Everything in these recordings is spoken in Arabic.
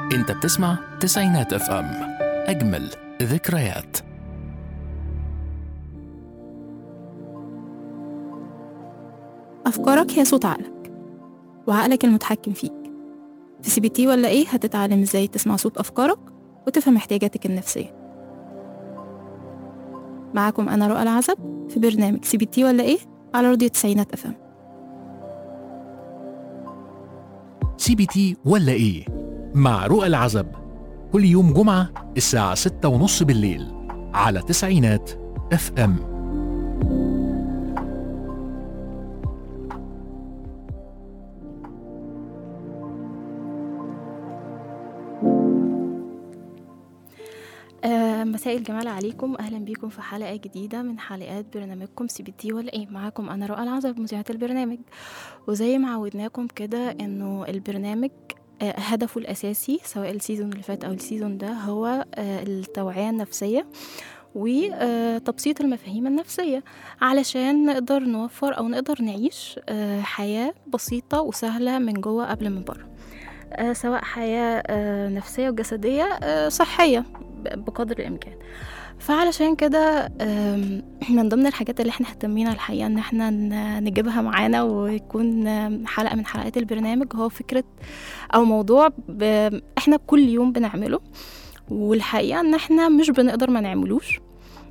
انت بتسمع تسعينات اف ام، اجمل ذكريات. أفكارك هي صوت عقلك، وعقلك المتحكم فيك. في CBT ولا إيه هتتعلم إزاي تسمع صوت أفكارك وتفهم احتياجاتك النفسية. معاكم أنا رؤى العزب في برنامج CBT ولا إيه على راديو تسعينات FM. CBT ولا ايه مع رؤى العزب، كل يوم جمعة الساعة 6:30 بالليل على تسعينات FM. مساء الجمال عليكم، أهلا بيكم في حلقة جديدة من حلقات برنامجكم CBT ولا إيه. معاكم أنا رؤى العزب مذيعة البرنامج، وزي ما عودناكم كده إنه البرنامج هدفه الأساسي سواء السيزون اللي فات أو السيزون ده هو التوعية النفسية وتبسيط المفاهيم النفسية علشان نقدر نوفر أو نقدر نعيش حياة بسيطة وسهلة من جوه قبل من بره، سواء حياة نفسية وجسدية صحية بقدر الإمكان. فعلشان كده من ضمن الحاجات اللي احنا اهتمينا الحقيقة ان احنا نجيبها معانا ويكون حلقة من حلقات البرنامج هو فكرة او موضوع احنا كل يوم بنعمله، والحقيقة ان احنا مش بنقدر ما نعملوش.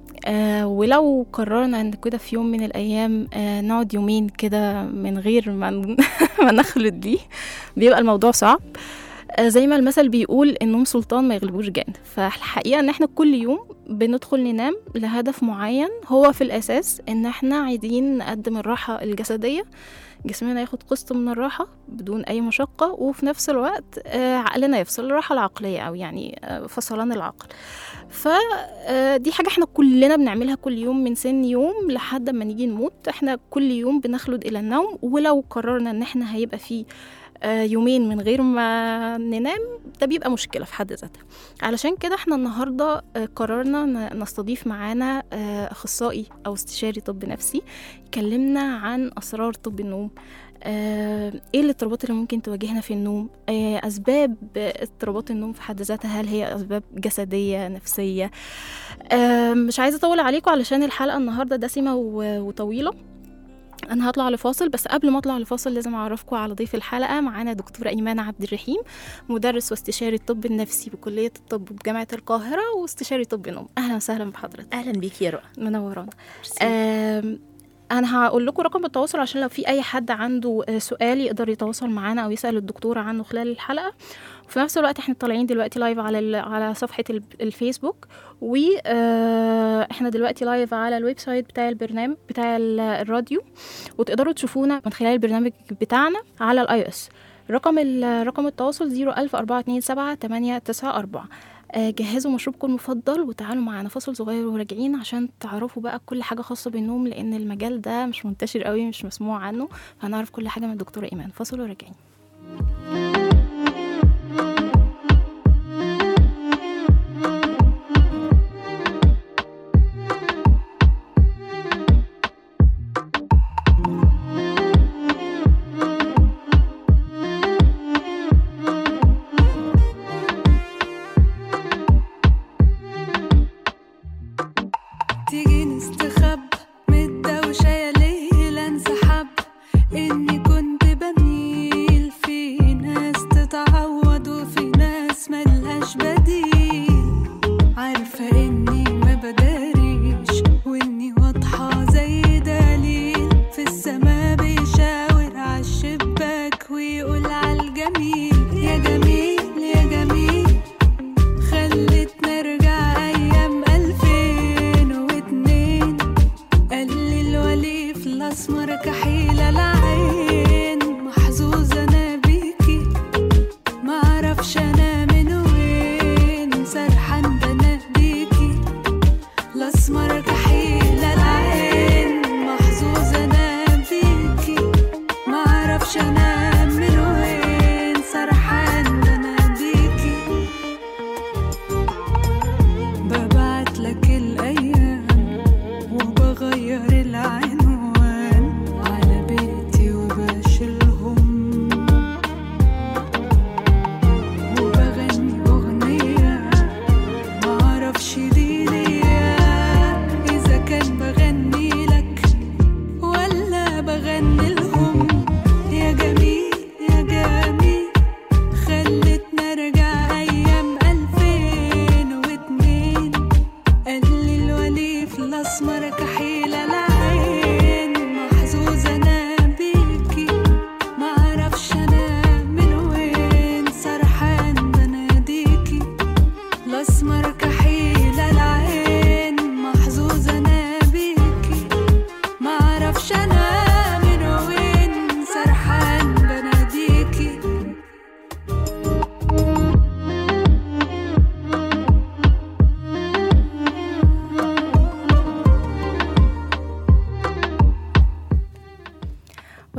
ولو قررنا ان كده في يوم من الايام نقعد يومين كده من غير ما نخلط دي بيبقى الموضوع صعب. زي ما المثل بيقول النوم سلطان ما يغلبوش جان. فالحقيقة ان احنا كل يوم بندخل ننام لهدف معين، هو في الاساس ان احنا عايزين نقدم الراحة الجسدية، جسمنا ياخد قسط من الراحة بدون اي مشقة، وفي نفس الوقت عقلنا يفصل، الراحة العقلية او يعني فصلان العقل. فدي حاجة احنا كلنا بنعملها كل يوم من سن يوم لحد ما نيجي نموت. احنا كل يوم بنخلد الى النوم، ولو قررنا ان احنا هيبقى فيه يومين من غير ما ننام ده بيبقى مشكلة في حد ذاتها. علشان كده احنا النهاردة قررنا نستضيف معانا أخصائي أو استشاري طب نفسي يكلمنا عن أسرار طب النوم، ايه الاضطرابات اللي ممكن تواجهنا في النوم، أسباب اضطرابات النوم في حد ذاتها، هل هي أسباب جسدية نفسية. مش عايزة أطول عليكم علشان الحلقة النهاردة دسمة وطويلة. أنا هطلع لفاصل، بس قبل ما أطلع لفاصل لازم أعرفكم على ضيف الحلقة. معانا دكتورة إيمان عبد الرحيم، مدرس واستشاري الطب النفسي بكلية الطب بجامعة القاهرة واستشاري طب النوم. أهلا وسهلا بحضرتك. أهلا بيك يا رؤى، منورانا. أنا هقول لكم رقم التواصل عشان لو في أي حد عنده سؤال يقدر يتواصل معانا أو يسأل الدكتورة عنه خلال الحلقة. وفي نفس الوقت احنا طالعين دلوقتي لايف على صفحة الفيسبوك، واحنا دلوقتي لايف على الويب سايت بتاع البرنامج بتاع الراديو، وتقدروا تشوفونا من خلال البرنامج بتاعنا على iOS. رقم التواصل 014278894. جهزوا مشروبكم المفضل وتعالوا معانا فاصل صغير وراجعين عشان تعرفوا بقى كل حاجة خاصة بالنوم، لأن المجال ده مش منتشر قوي، مش مسموع عنه، فهنعرف كل حاجة من الدكتورة إيمان. فاصل وراجعين.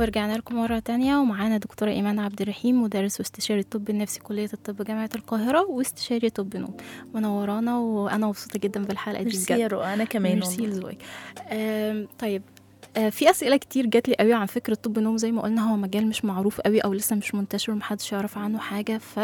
ورجعنا لكم مرة تانية، ومعانا دكتورة إيمان عبد الرحيم، مدرس واستشاري الطب النفسي كلية الطب جامعة القاهرة، واستشاري طب نوم. منورانا وأنا مبسوطة جدا بالحلقة دي ميرسي يا رؤى، أنا كمان ميرسي لذوقك. طيب في أسئلة كتير جات لي قوي عن فكرة طب النوم. زي ما قلنا هو مجال مش معروف قوي أو لسه مش منتشر ومحدش يعرف عنه حاجة. ف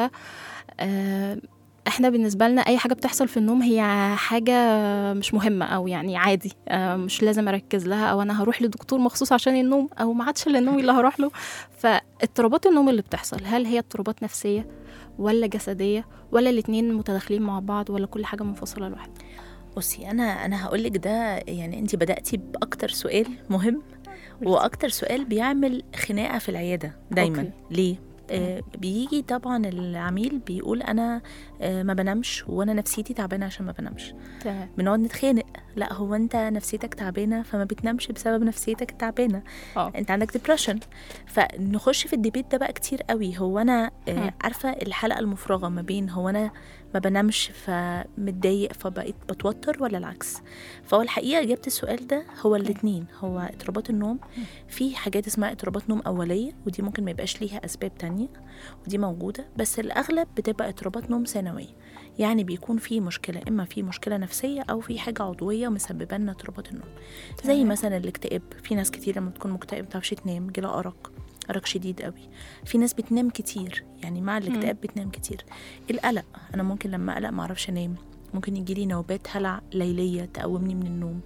احنا بالنسبة لنا اي حاجة بتحصل في النوم هي حاجة مش مهمة او يعني عادي، مش لازم اركز لها، او انا هروح لدكتور مخصوص عشان النوم، او ما عادش للنوم اللي هروح له. فاضطرابات النوم اللي بتحصل هل هي اضطرابات نفسية ولا جسدية ولا الاتنين متداخلين مع بعض ولا كل حاجة منفصلة لوحدها؟ بصي انا هقولك ده، يعني انتي بدأتي باكتر سؤال مهم واكتر سؤال بيعمل خناقة في العيادة دايما. أوكي. ليه؟ بيجي طبعا العميل بيقول انا ما بنامش وانا نفسيتي تعبانه عشان ما بنامش. تمام. بنقعد نتخانق، لا هو انت نفسيتك تعبانه فما بتنامش بسبب نفسيتك التعبانه، انت عندك ديبريشن. فنخش في الديبيت ده بقى كتير قوي. هو انا عارفه الحلقه المفرغه ما بين هو انا ما بنامش فمتضايق فبقيت بتوتر ولا العكس؟ فهو الحقيقه اجابه السؤال ده هو الاثنين. هو اضطرابات النوم في حاجات اسمها اضطرابات نوم اوليه، ودي ممكن ما يبقاش ليها اسباب تانية ودي موجوده، بس الاغلب بتبقى اضطرابات نوم ثانويه. يعني بيكون في مشكله، اما في مشكله نفسيه او في حاجه عضويه مسببه لنا اضطرابات النوم. زي مثلا الاكتئاب، في ناس كتير لما تكون مكتئب ما تعرفش تنام، جالها أرق شديد قوي. في ناس بتنام كتير، يعني مع الاكتئاب بتنام كتير. القلق، أنا ممكن لما أقلق ما أعرفش أنام، ممكن يجيلي نوبات هلع ليلية تقومني من النوم.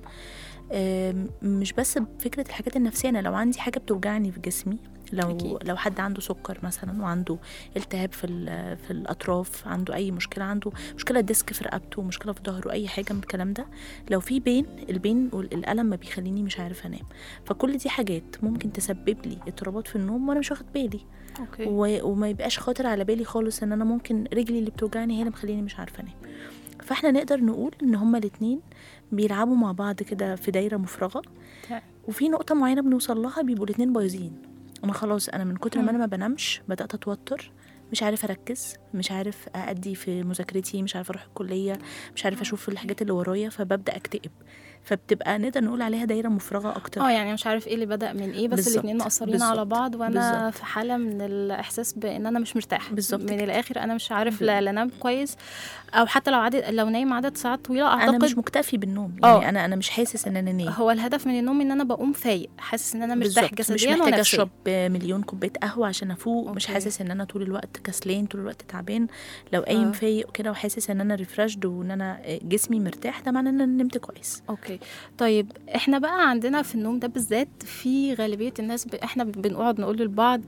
مش بس بفكرة الحاجات النفسية، أنا لو عندي حاجة بتوجعني في جسمي، لو حد عنده سكر مثلا وعنده التهاب في الأطراف، عنده أي مشكلة، عنده مشكلة ديسك في رقبته، مشكلة في ظهره، أي حاجة من الكلام ده، لو في البين والألم ما بيخليني مش عارفة أنام. فكل دي حاجات ممكن تسبب لي اضطرابات في النوم وأنا مش واخد بالي. أوكي. وما يبقاش خاطر على بالي خالص إن أنا ممكن رجلي اللي بتوجعني هي اللي مخليني مش عارفة أنام. فاحنا نقدر نقول إن هما الاتنين بيلعبوا مع بعض كده في دايرة مفرغة، وفي نقطة معينة بنوصل لها بيبقوا الاتنين بايظين. انا خلاص انا من كتر ما انا ما بنامش بدات اتوتر، مش عارف اركز، مش عارف اادي في مذاكرتي، مش عارف اروح الكليه، مش عارف اشوف الحاجات اللي ورايا، فببدا اكتئب. فبتبقى نقدر نقول عليها دايره مفرغه اكتر. يعني مش عارف ايه اللي بدأ من ايه، بس الاثنين مقصرين على بعض، وانا في حاله من الاحساس بان انا مش مرتاح. من الاخر انا مش عارف لا انام كويس، او حتى لو نايم عدد ساعات طويله اعتقد انا مش مكتفي بالنوم. يعني انا مش حاسس ان انا نايم. هو الهدف من النوم ان انا بقوم فايق، حاسس ان انا مرتاح جسديا، مش محتاجه اشرب مليون كوبايه قهوه عشان افوق. مش حاسس ان انا طول الوقت كسلان، طول الوقت تعبان. لو قايم فايق كده وحاسس ان انا ريفرشد وان انا جسمي مرتاح، ده معناه ان انا نمت كويس. اوكي. طيب احنا بقى عندنا في النوم ده بالذات في غالبيه الناس احنا بنقعد نقول للبعض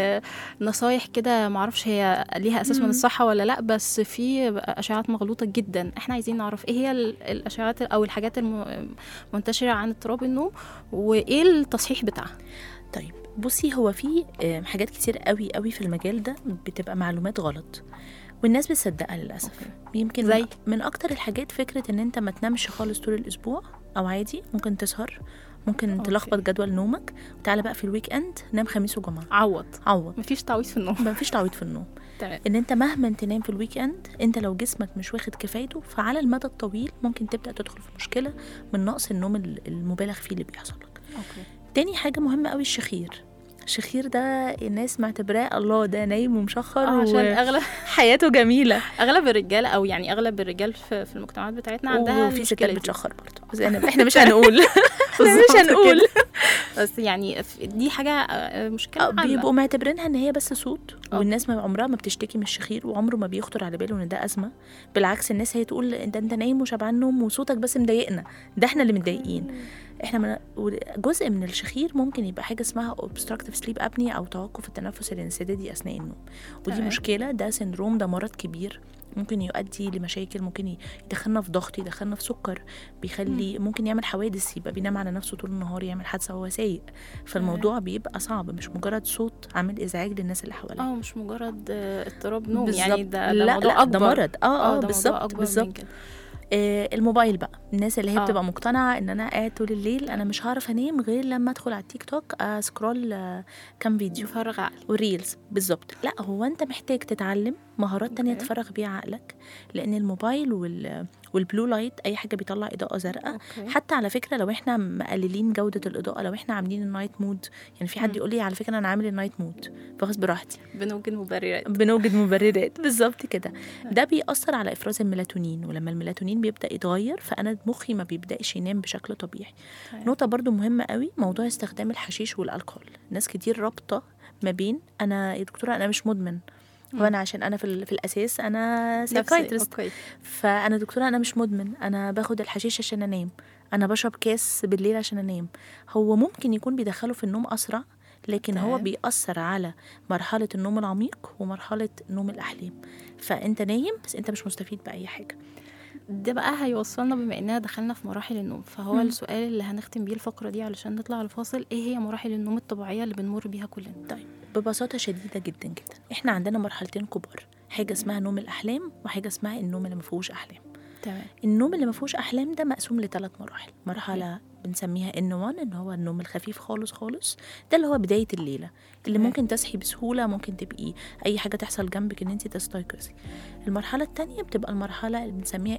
نصايح كده، معرفش هي ليها اساس من الصحه ولا لا، بس في اشعاعات مغلوطه جدا. احنا عايزين نعرف ايه هي الاشعاعات او الحاجات المنتشره عن اضطراب النوم وايه التصحيح بتاعها. طيب بصي، هو في حاجات كتير قوي قوي في المجال ده بتبقى معلومات غلط والناس بتصدقها للاسف. يمكن زي من اكتر الحاجات فكره ان انت ما تنامش خالص طول الاسبوع، او عادي ممكن تسهر، ممكن تلخبط جدول نومك، وتعالى بقى في الويك اند نام خميس وجمعه. عوض مفيش تعويض في النوم. مفيش تعويض في النوم. ان انت مهما تنام في الويك اند، انت لو جسمك مش واخد كفايته فعلى المدى الطويل ممكن تبدا تدخل في مشكله من نقص النوم المبالغ فيه اللي بيحصل لك. تاني حاجه مهمه قوي، الشخير ده الناس معتبراه الله ده نايم ومشخر عشان اغلب حياته جميله. اغلب الرجال، او يعني اغلب الرجال في المجتمعات بتاعتنا عندها وفي ستات بتشخر برضه، بس احنا مش هنقول بس يعني دي حاجه مشكله بيبقوا معتبرينها ان هي بس صوت، والناس ما عمرها ما بتشتكي من الشخير، وعمره ما بيخطر على باله ان ده ازمه. بالعكس الناس هي تقول انت نايم وشبعان نوم وصوتك بس مضايقنا، ده احنا اللي متضايقين. احنا جزء من الشخير ممكن يبقى حاجه اسمها obstructive sleep apnea او توقف التنفس الانسدادي اثناء النوم، ودي مشكله، ده سندروم، ده مرض كبير ممكن يؤدي لمشاكل، ممكن يدخلنا في ضغط، يدخلنا في سكر، بيخلي ممكن يعمل حوادث، يبقى بينام على نفسه طول النهار، يعمل حادثه وهو سايق. فالموضوع بيبقى صعب، مش مجرد صوت عامل ازعاج للناس اللي حواليه، مش مجرد اضطراب نوم. يعني ده لا موضوع اكبر، ده مرض. بالظبط. الموبايل بقى الناس اللي هي بتبقى مقتنعه ان انا قاعد طول الليل انا مش هعرف انام غير لما ادخل على التيك توك سكرول كام فيديو فرغ عقل والريلز. بالظبط. لا، هو انت محتاج تتعلم مهارات تانية تفرغ بيها عقلك، لان الموبايل والبلو لايت اي حاجه بيطلع اضاءه زرقاء. حتى على فكره لو احنا مقللين جوده الاضاءه، لو احنا عاملين النايت مود، يعني في حد يقول لي على فكره انا عامل النايت مود فخلاص براحتي، بنوجد مبررات بالظبط كده. ده بيأثر على افراز الميلاتونين، ولما الميلاتونين بيبدا يتغير فانا مخي ما بيبداش ينام بشكل طبيعي. نقطه برضو مهمه قوي، موضوع استخدام الحشيش والالكحول. ناس كتير رابطه ما بين انا يا دكتوره انا مش مدمن، وانا عشان انا في الاساس انا سايكايترست، فانا دكتوره انا مش مدمن، انا باخد الحشيش عشان انام، انا بشرب كاس بالليل عشان انام. هو ممكن يكون بيدخله في النوم اسرع، لكن هو بيأثر على مرحله النوم العميق ومرحله نوم الاحلام، فانت نايم بس انت مش مستفيد باي حاجه. ده بقى هيوصلنا بما اننا دخلنا في مراحل النوم، فهو السؤال اللي هنختم بيه الفقره دي علشان نطلع الفاصل، ايه هي مراحل النوم الطبيعيه اللي بنمر بيها كلنا؟ طيب ببساطه شديده جدا جدا، احنا عندنا مرحلتين كبار، حاجه اسمها نوم الاحلام وحاجه اسمها النوم اللي ما فيهوش احلام. تمام. النوم اللي ما فيهوش احلام ده مقسوم ل3 مراحل. مرحله بنسميها N1 ان هو النوم الخفيف خالص خالص، ده اللي هو بداية الليلة اللي ممكن تصحي بسهولة، ممكن تبقي اي حاجة تحصل جنبك ان انت تستيقظي. المرحلة التانية بتبقى المرحلة اللي بنسميها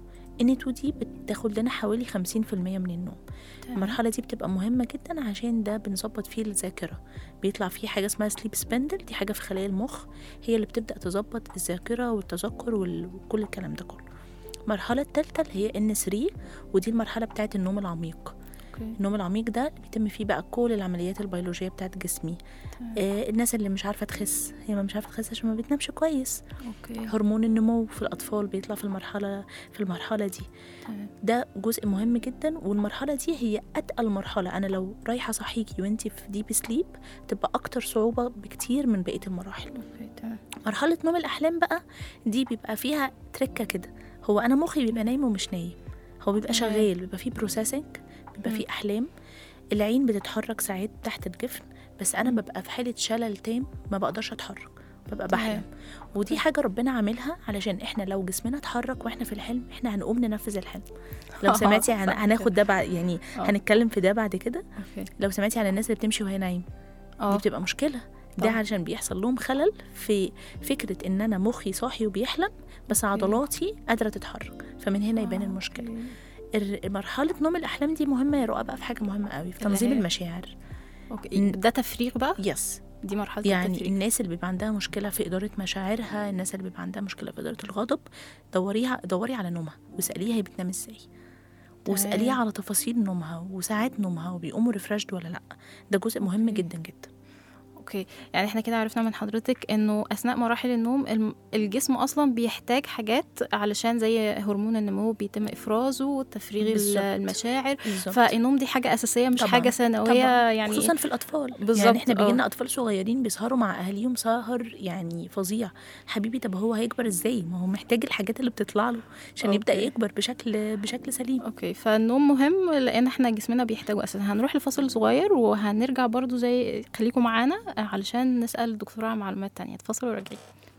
N2 دي بتاخد لنا حوالي 50% من النوم. المرحلة دي بتبقى مهمة جدا عشان ده بنظبط فيه الذاكرة، بيطلع فيه حاجة اسمها سليب سبندل، دي حاجة في خلايا المخ هي اللي بتبدأ تظبط الذاكرة والتذكر وكل الكلام ده كله. المرحلة الثالثة اللي هي N3 ودي المرحلة بتاعت النوم العميق. النوم العميق ده بيتم فيه بقى كل العمليات البيولوجية بتاعت جسمي. الناس اللي مش عارفة تخس، هي مش عارفة تخس عشان ما بتنامش كويس. هرمون النمو في الأطفال بيطلع في المرحلة دي. ده جزء مهم جدا، والمرحلة دي هي أتقل مرحلة. أنا لو رايحة صحيكي وانتي في ديب سليب تبقى أكتر صعوبة بكتير من بقية المراحل. مرحلة نوم الأحلام بقى دي بيبقى فيها تركة كده، هو أنا مخي بيبقى نايم ومش نايم، هو بيبقى شغال، بيبقى فيه بروسيسنج، بيبقى فيه أحلام، العين بتتحرك ساعات تحت الجفن، بس أنا ببقى في حالة شلل تام ما بقدرش أتحرك، ببقى بحلم. ودي حاجة ربنا عاملها علشان إحنا لو جسمنا اتحرك وإحنا في الحلم إحنا هنقوم ننفذ الحلم. لو سمعتي هناخد ده بعد، يعني هنتكلم في ده بعد كده. لو سمعتي عن الناس اللي بتمشي وهي نايم دي بتبقى مشكلة، ده علشان بيحصل لهم خلل في فكرة إن أنا مخي صاحي وبيحلم بس عضلاتي قادرة تتحرك، فمن هنا يبان المشكلة. مرحلة نوم الأحلام دي مهمة يا رؤى بقى في حاجة مهمة قوي، في تنظيم المشاعر. ده تفريغ بقى؟ يس، دي مرحلة يعني التفريغ. الناس اللي بيبقى عندها مشكلة في إدارة مشاعرها، الناس اللي بيبقى عندها مشكلة في إدارة الغضب، دوري على نومها واسأليها هي بتنام ازاي، واسأليها على تفاصيل نومها وساعات نومها وبيقوموا ريفرشد ولا لأ. ده جزء مهم جدا جدا. اوكي، يعني احنا كده عرفنا من حضرتك انه اثناء مراحل النوم الجسم اصلا بيحتاج حاجات علشان زي هرمون النمو بيتم افرازه وتفريغ المشاعر. فالنوم دي حاجه اساسيه مش حاجه ثانويه، يعني خصوصا في الاطفال. بالزبط. يعني احنا بيجينا اطفال صغيرين بيسهروا مع اهاليهم سهر يعني فظيع. حبيبي طب هو هيكبر ازاي؟ ما هو محتاج الحاجات اللي بتطلع له عشان يبدا يكبر بشكل سليم. اوكي، فالنوم مهم لان احنا جسمنا بيحتاجه اساسا. هنروح لفاصل صغير وهنرجع برضو، زي خليكم معانا علشان نسأل الدكتورة عن معلومات تانية. تفصلوا وراجعين.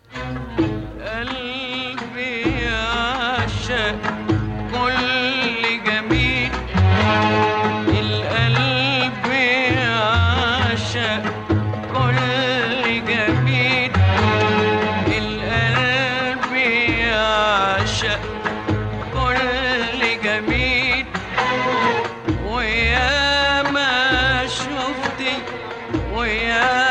قلبي يعشق كل جميل، القلب يعشق كل جميل، القلب يعشق كل جميل، ويا ما شفتي ويا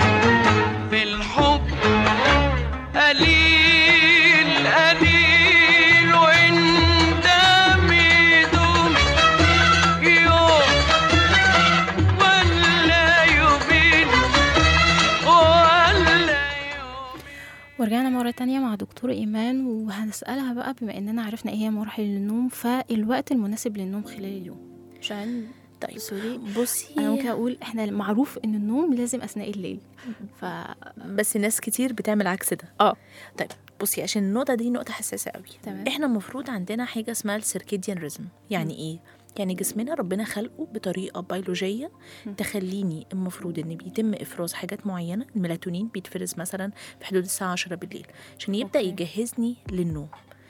في الحب قليل قليل ورجعنا مرة تانية مع دكتور إيمان، وهنسألها بقى بما إننا عرفنا إيه هي مراحل النوم، فالوقت المناسب للنوم خلال اليوم. عشان طيب سوري، بصي أنا ممكن أقول إحنا معروف إن النوم لازم أثناء الليل، بس ناس كتير بتعمل عكس ده. طيب بصي، عشان النقطة دي نقطة حساسة قوي. تمام. احنا المفروض عندنا حاجة اسمها السيركيديان ريزم. يعني ايه؟ يعني جسمنا ربنا خلقه بطريقة بيولوجية تخليني المفروض ان بيتم افراز حاجات معينة. الميلاتونين بيتفرز مثلا في حدود الساعة 10 بالليل عشان يبدأ يجهزني للنوم.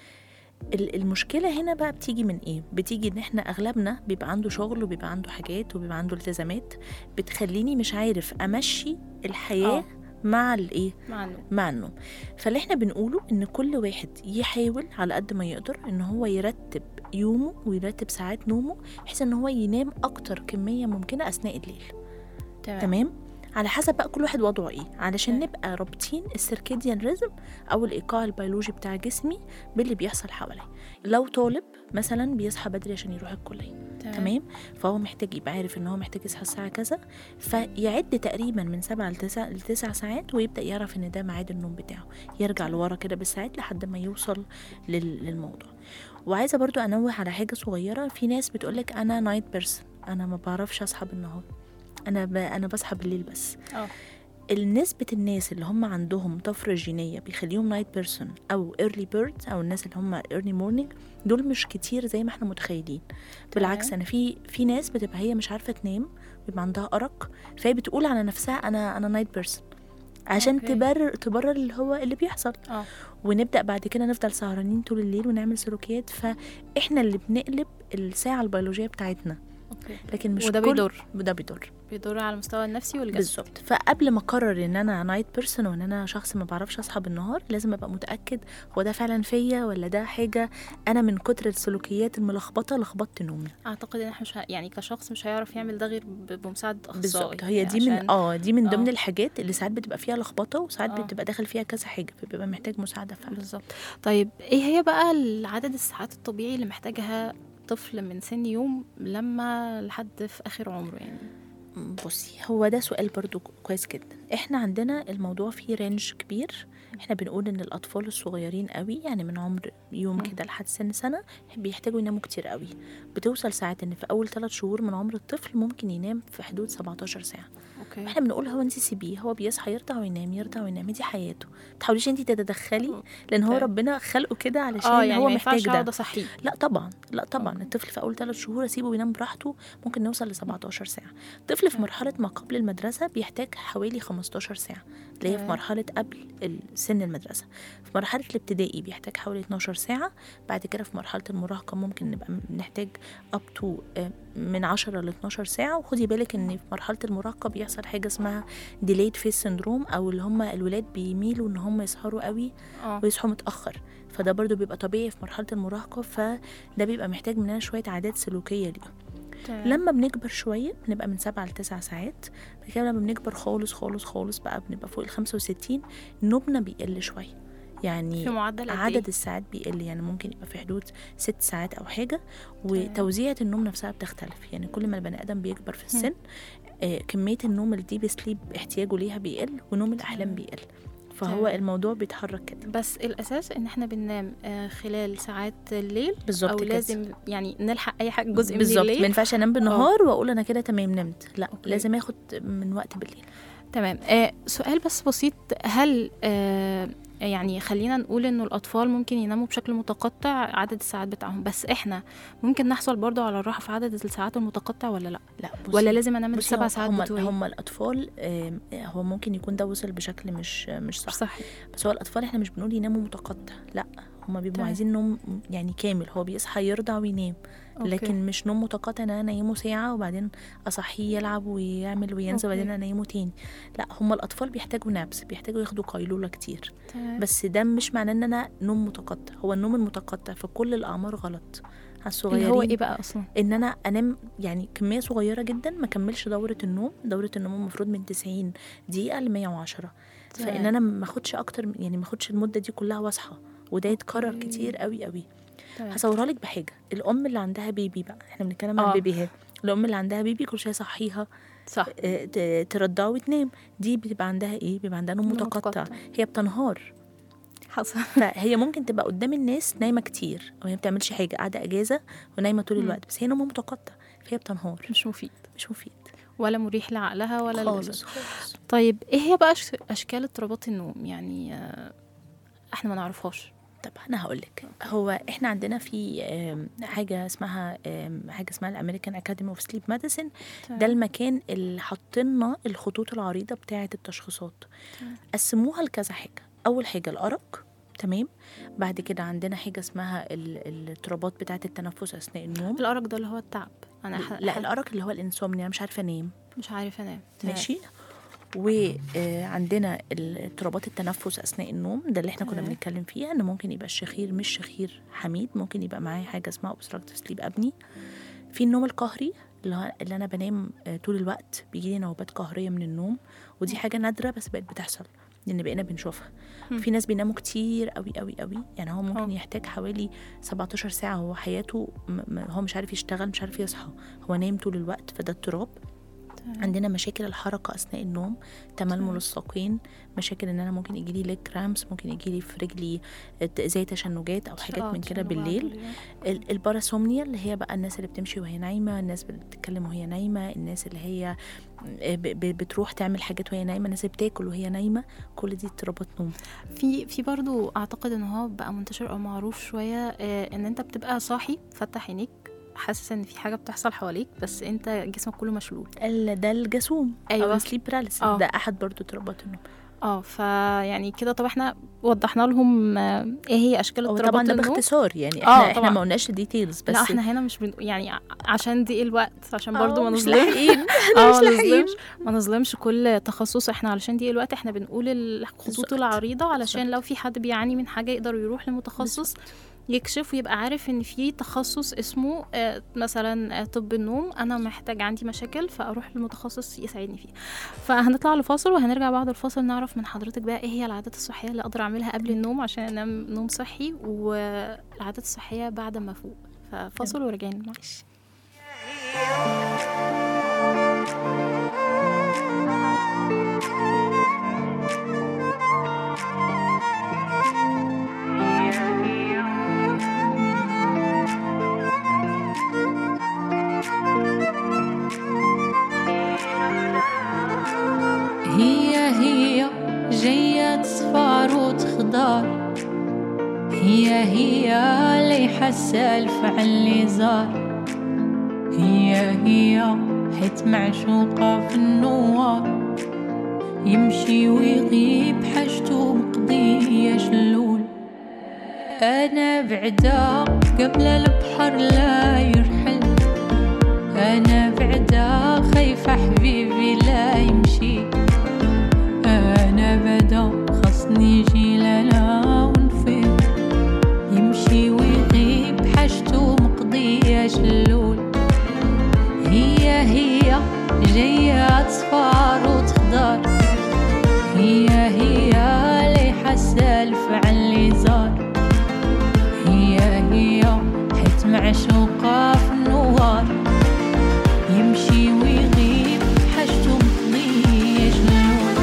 المشكلة هنا بقى بتيجي من ايه؟ بتيجي ان احنا اغلبنا بيبقى عنده شغل وبيبقى عنده حاجات وبيبقى عنده التزامات بتخليني مش عارف امشي الحياة مع الايه؟ مع النوم. فاللي احنا بنقوله ان كل واحد يحاول على قد ما يقدر ان هو يرتب يومه ويرتب ساعات نومه بحيث ان هو ينام اكتر كمية ممكنة اثناء الليل. تمام؟ على حسب بقى كل واحد وضعه ايه، علشان نبقى رابطين السيركيديان ريزم او الايقاع البيولوجي بتاع جسمي باللي بيحصل حواليه. لو طالب مثلا بيصحى بدري عشان يروح الكليه، تمام، فهو محتاج يبقى عارف ان هو محتاج يصحى الساعه كذا، فيعد تقريبا من 7 ل 9 ساعات ويبدا يعرف ان ده ميعاد النوم بتاعه، يرجع لورا كده بالساعات لحد ما يوصل للموضوع. وعايزه برضو انوه على حاجه صغيره. في ناس بتقولك انا نايت بيرسون، انا ما بعرفش اصحى بالنهار، انا بصحى بالليل بس. نسبة الناس اللي هم عندهم طفرة جينية بيخليهم نايت بيرسون أو early bird أو الناس اللي هم early morning دول مش كتير زي ما احنا متخيلين. بالعكس، أنا في ناس بتبقى هي مش عارفة تنام، بيبقى عندها أرق، فهي بتقول على نفسها أنا نايت بيرسون عشان تبرر اللي هو اللي بيحصل. ونبدأ بعد كده نفضل سهرانين طول الليل ونعمل سلوكيات، فإحنا اللي بنقلب الساعة البيولوجية بتاعتنا. لكن مش وده بيدور على المستوى النفسي والجسدي بالظبط. فقبل ما اقرر ان انا نايت بيرسون وان انا شخص ما بعرفش اصحى بالنهار، لازم ابقى متاكد هو ده فعلا فيا ولا ده حاجه انا من كتر السلوكيات الملخبطه لخبطت نومي. اعتقد ان احنا مش يعني كشخص مش هيعرف يعمل ده غير بمساعده اخصائي. بالظبط. هي دي دي من ضمن الحاجات اللي ساعات بتبقى فيها لخبطه وساعات بتبقى داخل فيها كذا حاجه، فبيبقى محتاج مساعده فعلا. بالظبط. طيب ايه هي بقى عدد الساعات الطبيعي اللي محتاجها طفل من سن يوم لما لحد في آخر عمره يعني؟ بصي، هو ده سؤال برضو كويس جدا. احنا عندنا الموضوع فيه رينج كبير. احنا بنقول ان الاطفال الصغيرين قوي يعني من عمر يوم كده لحد سنة بيحتاجوا يناموا كتير قوي. بتوصل ساعات ان في اول 3 شهور من عمر الطفل ممكن ينام في حدود 17 ساعة. احنا بنقول هو انت سيبيه، هو بيصحى يرضع وينام، دي حياته، ما تحاوليش انت تتدخلي لان هو ربنا خلقه كده علشان يعني هو محتاج ده. لا طبعا الطفل في اول 3 شهور اسيبه وينام براحته، ممكن نوصل ل 17 ساعة. الطفل في مرحلة ما قبل المدرسة بيحتاج حوالي 15 ساعة، اللي هي في مرحلة قبل سن المدرسة. في مرحلة الابتدائي بيحتاج حوالي 12 ساعة. بعد كده في مرحلة المراهقة ممكن نبقى نحتاج up to من 10 ل 12 ساعة. وخدي بالك ان في مرحلة المراهقة بيحصل حاجة اسمها delayed phase syndrome، او اللي هم الولاد بيميلوا ان هم يسهروا قوي ويصحوا متأخر، فده برضو بيبقى طبيعي في مرحلة المراهقة، فده بيبقى محتاج مننا شوية عادات سلوكية ليه. لما بنكبر شوية بنبقى من 7 ل 9 ساعات. بعد كده لما بنكبر خالص بقى بنبقى فوق 65 نومنا بيقل شوية، يعني في معدل عدد الساعات بيقل، يعني ممكن يبقى في حدود 6 ساعات أو حاجة. وتوزيعة النوم نفسها بتختلف، يعني كل ما البني آدم بيكبر في السن كمية النوم الديب سليب احتياجه ليها بيقل ونوم الأحلام بيقل، فهو الموضوع بيتحرك كده. بس الأساس إن احنا بننام خلال ساعات الليل بالظبط، أو كده. لازم يعني نلحق أي حاجة جزء من الليل. بالظبط، ما ينفعش أنام بالنهار وأقول أنا كده تمام نمت، لا لازم أخد من وقت بالليل. تمام. سؤال بس بسيط، هل يعني خلينا نقول إنه الأطفال ممكن يناموا بشكل متقطع عدد الساعات بتاعهم، بس إحنا ممكن نحصل برضو على الراحة في عدد الساعات المتقطع ولا لا؟ ولا لازم أنام 7 ساعات بتوعي؟ هم الأطفال هو ممكن يكون ده وصل بشكل مش صح. بس هو الأطفال إحنا مش بنقول يناموا متقطع، لا هم بيبقوا عايزين نوم يعني كامل، هو بيصحى يرضع وينام. لكن مش نوم متقاطع ان انا انيمه ساعه وبعدين اصحيه يلعب ويعمل وينزل وبعدين انيمه تاني. لا، هم الاطفال بيحتاجوا نابس، بيحتاجوا ياخدوا قيلوله كتير. بس ده مش معناه ان انا نوم متقطع. هو النوم المتقطع في كل الاعمار غلط. الصغيرين اللي هو ايه بقى اصلا؟ ان انا انام يعني كميه صغيره جدا، ما كملش دوره النوم المفروض من 90 دقيقه ل 110. فان انا ما اخدش اكتر، يعني ما اخدش المده دي كلها واصحى، وده يتكرر كتير قوي قوي. هصورها لك بحاجه. الام اللي عندها بيبي بقى، احنا بنتكلم عن البيبيهات. الام اللي عندها بيبي كل شويه صحيها صح ترضعه وتنام، دي بيبقى عندها ايه؟ بيبقى عندها نوم متقطع. هي بتنهار حصل. فهي ممكن تبقى قدام الناس نايمه كتير وهي ما بتعملش حاجه، قاعده اجازه ونايمه طول الوقت، بس هي نومها متقطع فهي بتنهار. مش مفيد ولا مريح لعقلها ولا خالص. طيب ايه هي بقى اشكال اضطرابات النوم؟ يعني احنا ما نعرفهاش. طب انا هقول لك، هو احنا عندنا في حاجه اسمها الامريكان اكاديمي اوف سليب ميديسن. ده المكان اللي حاطلنا الخطوط العريضه بتاعه التشخيصات. قسموها لكذا حاجه. اول حاجه الارق، تمام. بعد كده عندنا حاجه اسمها الاضطرابات بتاعه التنفس اثناء النوم. الارق ده اللي هو التعب. لا الارق اللي هو الانسومنيا، مش عارفه انام. ماشي. وعندنا اضطرابات التنفس اثناء النوم، ده اللي احنا كنا بنتكلم فيها، ان ممكن يبقى الشخير مش شخير حميد، ممكن يبقى معاه حاجه اسمها obstructive sleep apnea. في النوم القهري اللي انا بنام طول الوقت، بيجي لي نوبات قهريه من النوم، ودي حاجه نادره بس بقت بتحصل لان بقينا بنشوفها. في ناس بيناموا كتير قوي قوي قوي، يعني هو ممكن يحتاج حوالي 17 ساعه، هو حياته هو مش عارف يشتغل، مش عارف يصحى، هو نايم طول الوقت، فده اضطراب. عندنا مشاكل الحركة أثناء النوم، تململ الساقين، مشاكل إن أنا ممكن يجيلي ليج كرامس، ممكن يجيلي في رجلي زي تشنجات أو حاجات من كده بالليل. الباراسومنيا اللي هي بقى الناس اللي بتمشي وهي نايمة، الناس بتتكلم وهي نايمة، الناس اللي هي بتروح تعمل حاجات وهي نايمة، الناس اللي بتاكل وهي نايمة، كل دي اضطرابات نوم. في برضو أعتقد إن هو بقى منتشر أو معروف شوية، إن أنت بتبقى صاحي فتح عينيك حاسس ان في حاجه بتحصل حواليك بس انت جسمك كله مشلول. ده الجاسوم. أيوة. او سليب باراليسيس، ده احد برضو اضطرابات النوم. فيعني كده. طب احنا وضحنا لهم ايه هي اشكال اضطرابات النوم. طبعا ده باختصار، يعني احنا ما قلناش ديتيلز بس. لا احنا هنا مش يعني عشان دي الوقت، عشان برضو ما نظلمش كل تخصص. احنا علشان دي الوقت احنا بنقول الخطوط العريضة علشان لو في حد بيعاني من حاجه يقدر يروح لمتخصص يكشف ويبقى عارف ان في تخصص اسمه مثلا طب النوم، انا محتاج عندي مشاكل فاروح للمتخصص يساعدني فيه. فهنطلع لفاصل وهنرجع بعد الفاصل نعرف من حضرتك بقى ايه هي العادات الصحيه اللي اقدر اعملها قبل النوم عشان انام نوم صحي، والعادات الصحيه بعد ما افوق. ففاصل وراجعين معلش. هي جاية تصفر وتخضر، هي لي حسالف على اللي زار، هي حيت معشوقة في النوار، يمشي ويغيب حاجته مقضية شلول. أنا بعدا قبل البحر لا يرحل، أنا بعدا خايفة حبيبي لا يمشي، أنا بدا خصني يجي لنا ونفيد، يمشي ويغيب حاجته مقضية شلول. هي جاية تصفر وتخضر، هي لي حسالف على اللي زار، هي حيت معشوقة في النوار، يمشي ويغيب حاجته مقضية شلول.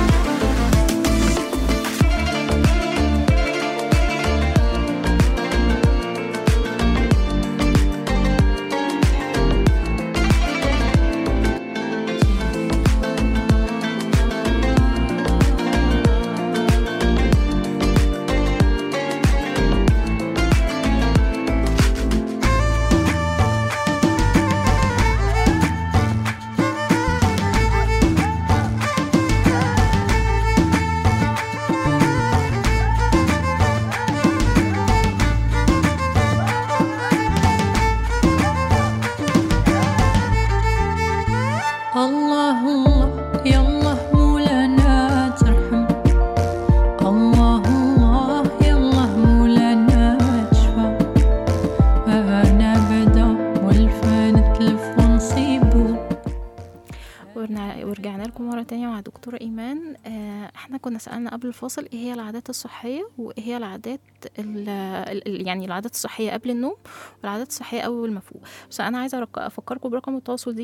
ورجعنا لكم مرة تانية مع دكتورة إيمان. احنا كنا سألنا قبل الفاصل ايه هي العادات الصحية وايه هي العادات يعني العادات الصحية قبل النوم والعادات الصحية أول ما فوق. بس أنا عايزة أفكركم برقم التواصل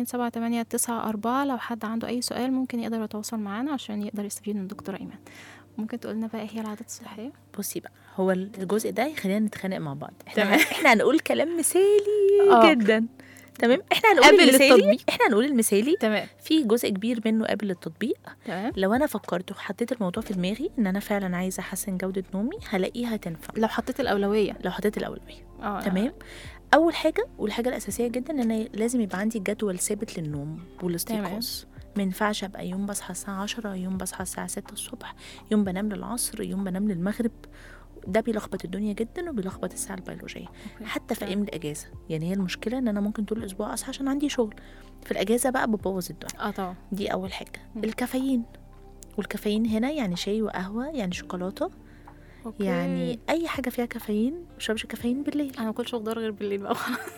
014278994. لو حد عنده أي سؤال ممكن يقدر يتواصل معنا عشان يقدر يستفيد من دكتورة إيمان. ممكن تقولنا بقى هي العادات الصحيه؟ بصي بقى، هو الجزء ده يخلينا نتخانق مع بعض. احنا هنقول كلام مثالي جدا. تمام، احنا هنقول المثالي، احنا هنقول المثالي. تمام. في جزء كبير منه قابل للتطبيق. تمام. لو انا فكرت وحطيت الموضوع في دماغي ان انا فعلا عايزه احسن جوده نومي، هلاقيها تنفع لو حطيت الاولويه. تمام. اول حاجه والحاجه الاساسيه جدا ان انا لازم يبقى عندي جدول ثابت للنوم والاستيقاظ. ما ينفعش ابقى يوم بصحى الساعه 10، يوم بصحى الساعه 6 الصبح، يوم بنام للعصر، يوم بنام للمغرب. ده بيلخبط الدنيا جدا وبيلخبط الساعه البيولوجيه. حتى في ايام الاجازه، يعني هي المشكله ان انا ممكن طول الاسبوع اصحى عشان عندي شغل، في الاجازه بقى ببوظ الدنيا. طبعا. دي اول حاجه. الكافيين، والكافيين هنا يعني شاي وقهوه، يعني شوكولاته. أوكي. يعني اي حاجه فيها كافيين. ما بشربش كافيين بالليل، انا ما باكلش خضار غير بالليل بقى.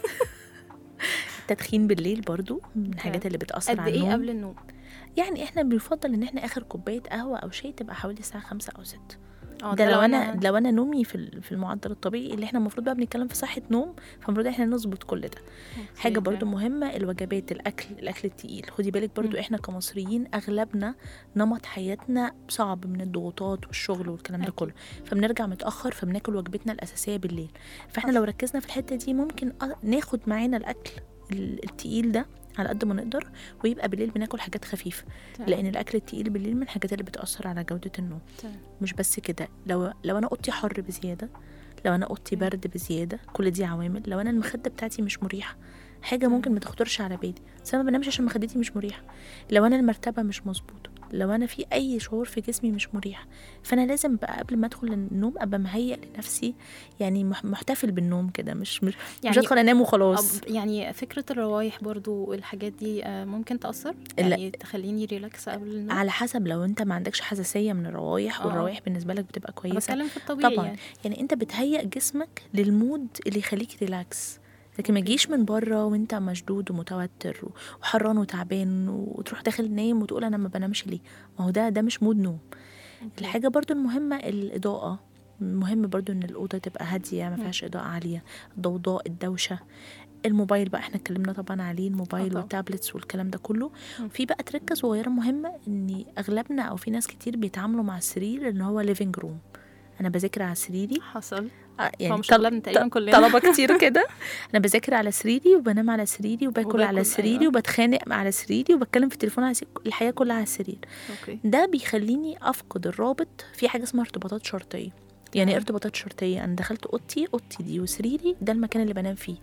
التدخين بالليل برضو من الحاجات اللي بتاثر على النوم. قد ايه قبل النوم؟ يعني احنا بنفضل ان احنا اخر كوبايه قهوه او شاي تبقى حوالي الساعه 5 أو 6. ده لو انا نومي في المعدل الطبيعي اللي احنا المفروض بقى بنتكلم في صحه نوم، فالمفروض احنا نظبط كل ده. حاجه برضو مهمه، الوجبات، الاكل التقيل. خدي بالك برضو احنا كمصريين اغلبنا نمط حياتنا صعب من الضغوطات والشغل والكلام ده كله، فبنرجع متاخر، فبناكل وجبتنا الاساسيه بالليل. فاحنا لو ركزنا في الحته دي ممكن ناخد معانا الاكل التقيل ده على قد ما نقدر، ويبقى بالليل بناكل حاجات خفيفه. لان الاكل التقيل بالليل من الحاجات اللي بتاثر على جوده النوم. مش بس كده، لو انا اوضتي حر بزياده، لو انا اوضتي برد بزياده، كل دي عوامل. لو انا المخده بتاعتي مش مريحه، حاجه ممكن ما تخطرش على بالي، بس انا ما بنامش عشان مخدتي مش مريحه. لو انا المرتبه مش مظبوطه، لو انا في اي شعور في جسمي مش مريح، فانا لازم بقى قبل ما ادخل النوم ابقى مهيئ لنفسي، يعني محتفل بالنوم كده، مش يعني ادخل انام وخلاص. يعني فكره الروايح برضو والحاجات دي ممكن تاثر، يعني تخليني ريلاكس قبل النوم. على حسب، لو انت ما عندكش حساسيه من الروايح والروايح بالنسبه لك بتبقى كويسه. بتكلم في الطبيعي طبعا. يعني انت بتهيئ جسمك للمود اللي يخليك ريلاكس، لكن ما جيش من بره وانت مشدود ومتوتر وحران وتعبان وتروح داخل نايم وتقول انا ما بنامش ليه. ما هو ده مش مود نوم. الحاجه برضو المهمه الاضاءه. مهم برضو ان الاوضه تبقى هاديه، ما فيهاش اضاءه عاليه، الضوضاء، الدوشه. الموبايل بقى احنا اتكلمنا طبعا عليه، الموبايل والتابلتس والكلام ده كله. في بقى تركه صغيره مهمه، ان اغلبنا او في ناس كتير بيتعاملوا مع السرير ان هو ليفينج روم. انا بذاكر على سريري، حصل يعني تقريبا كلنا طلبه كتير كده. انا بذاكر على سريري وبنام على سريري وباكل على سريري وبتخانق على سريري وبتكلم في التليفون على سريري، الحياه كلها على السرير. ده بيخليني افقد الرابط في حاجه اسمها ارتباطات شرطيه. يعني ارتباطات شرطيه، انا دخلت اوضتي دي وسريري ده المكان اللي بنام فيه.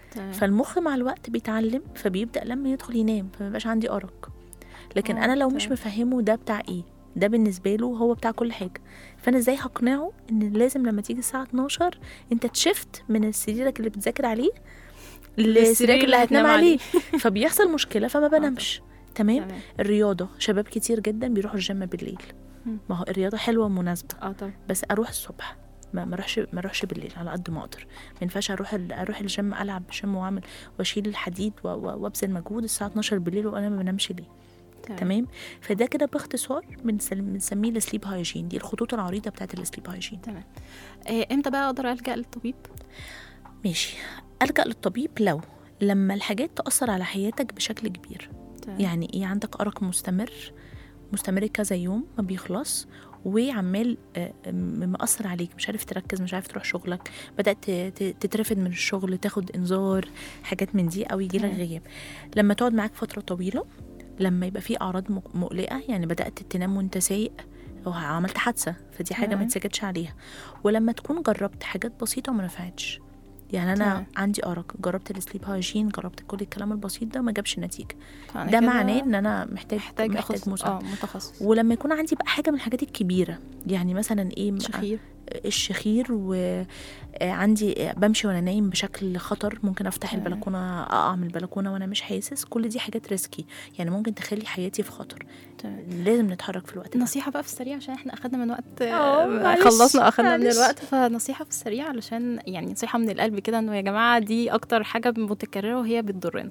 فالمخ مع الوقت بيتعلم، فبيبدا لما يدخل ينام فما يبقاش عندي ارق. لكن انا لو مش مفهمه ده بتاع ايه، ده بالنسبه له هو بتاع كل حاجه، فانا ازاي هقنعه ان لازم لما تيجي الساعه 12 انت تشفت من سريرك اللي بتذاكر عليه للسرير اللي هتنام عليه. فبيحصل مشكله، فما بنامش. تمام. الرياضه، شباب كتير جدا بيروحوا الجيم بالليل. ما هو الرياضه حلوه ومناسبه، بس اروح الصبح، ما اروحش بالليل على قد ما اقدر. ما ينفعش اروح الجيم، العب جيم واعمل واشيل الحديد وابذل مجهود الساعه 12 بالليل وانا ما بنامش ليه. تمام. فده كده باختصار بنسميه السليب هايجين. دي الخطوط العريضه بتاعت السليب هايجين. تمام. امتى بقى اقدر الجا للطبيب؟ ماشي، الجا للطبيب لما الحاجات تاثر على حياتك بشكل كبير. يعني ايه؟ عندك ارق مستمر كذا يوم ما بيخلص، وعمال مأثر عليك، مش عارف تركز، مش عارف تروح شغلك، بدأت تترفد من الشغل، تاخد انذار، حاجات من دي، او يجيلك غياب. لما تقعد معاك فتره طويله، لما يبقى في اعراض مقلقه، يعني بدات تنام وانت سايق او عملت حادثه، فدي حاجه ما تسكتش عليها. ولما تكون جربت حاجات بسيطه وما نفعتش، يعني انا عندي ارق، جربت السليب هايجين، جربت كل الكلام البسيط ده ما جابش نتيجه، ده معناه ان انا محتاج متخصص. ولما يكون عندي بقى حاجه من الحاجات الكبيره، يعني مثلا ايه، الشخير، وعندي بمشي وانا نايم بشكل خطر، ممكن افتح البلكونه اقع من البلكونه وانا مش حاسس، كل دي حاجات ريسكي، يعني ممكن تخلي حياتي في خطر. لازم نتحرك في الوقت ده. نصيحه بقى في السريع عشان احنا اخدنا من وقت، خلصنا من الوقت، فنصيحه في السريع علشان يعني نصيحه من القلب كده، انه يا جماعه دي اكتر حاجه متكرره وهي بتضرنا.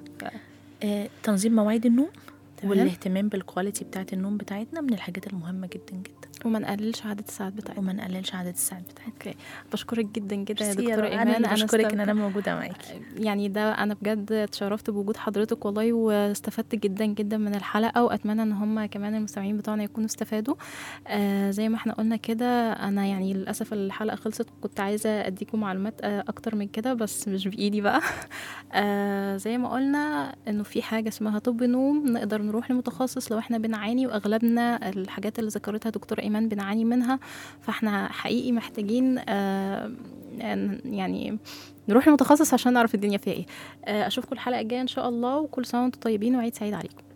تنظيم مواعيد النوم والاهتمام بالكواليتي بتاعت النوم بتاعتنا من الحاجات المهمه جدا جدا. وما نقللش عدد الساعات بتاعتنا. اوكي، بشكرك جدا جدا يا ميرسي دكتورة رؤى. إيمان. انا بشكرك ان انا موجوده معاكي. يعني ده انا بجد اتشرفت بوجود حضرتك والله، واستفدت جدا جدا من الحلقه، واتمنى ان هم كمان المستمعين بتوعنا يكونوا استفادوا. زي ما احنا قلنا كده، انا يعني للاسف الحلقه خلصت، كنت عايزه اديكم معلومات اكتر من كده بس مش بايدي بقى. زي ما قلنا انه في حاجه اسمها طب نوم، نقدر نروح لمتخصص لو احنا بنعاني، واغلبنا الحاجات اللي ذكرتها دكتوره ايمان بنعاني منها، فاحنا حقيقي محتاجين يعني نروح لمتخصص عشان نعرف الدنيا فيها ايه. اشوفكم الحلقه الجايه ان شاء الله، وكل سنه وانتم طيبين وعيد سعيد عليكم.